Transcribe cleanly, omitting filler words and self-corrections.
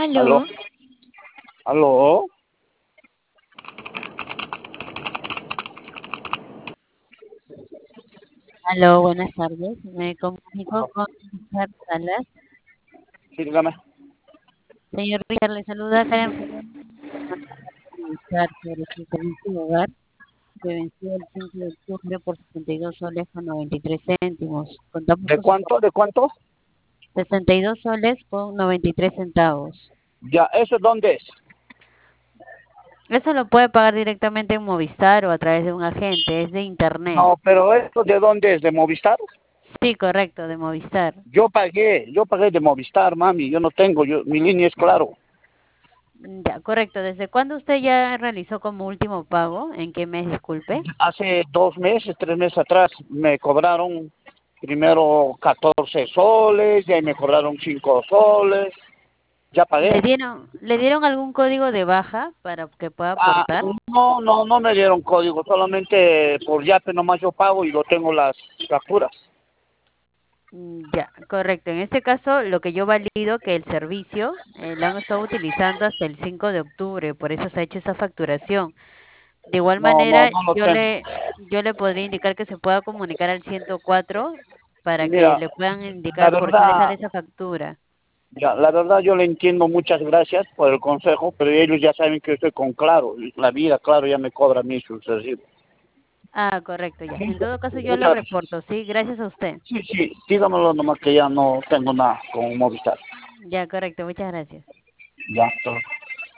Aló, Aló, aló, aló, buenas tardes. Me comunico con Richard Salas. sí, dígame. Señor Richard, le saluda Karen Rivera. Revisar sobre su servicio de hogar que venció el 5 de octubre por 62 soles con 93 céntimos. Contamos ¿De con su cuánto? ¿De cuánto? 62 soles con 93 centavos. Ya, ¿eso dónde es? Eso lo puede pagar directamente en Movistar o a través de un agente. Es de internet. No, pero ¿esto de dónde es? ¿De Movistar? Sí, correcto, de Movistar. Yo pagué de Movistar, mami, yo no tengo, mi línea es claro. Ya, correcto. ¿Desde cuándo usted ya realizó como último pago? ¿En qué mes, disculpe? Hace 2 meses, 3 meses atrás, me cobraron primero 14 soles, y ahí me cobraron 5 soles, ya ¿Le pagué. dieron algún código de baja para que pueda Ah, aportar? no, no, no me dieron código, solamente por Yape nomás yo pago y lo tengo las capturas. Ya, correcto. En este caso, lo que yo valido que el servicio lo han estado utilizando hasta el 5 de octubre, por eso se ha hecho esa facturación. De igual No, no, manera, no lo tengo. yo le podría indicar que se pueda comunicar al 104 para que Mira, le puedan la indicar por qué le verdad, sale esa factura. ya, la verdad yo le entiendo, muchas gracias por el consejo, pero ellos ya saben que yo estoy con Claro, y la vida Claro ya me cobra a mí su recibo. Ah, correcto, ya. En todo caso, yo le Muchas gracias. reporto, ¿sí? Gracias a usted. Sí, sí, dígamelo nomás que ya no tengo nada con Movistar. Ya, correcto, muchas gracias. Ya, todo.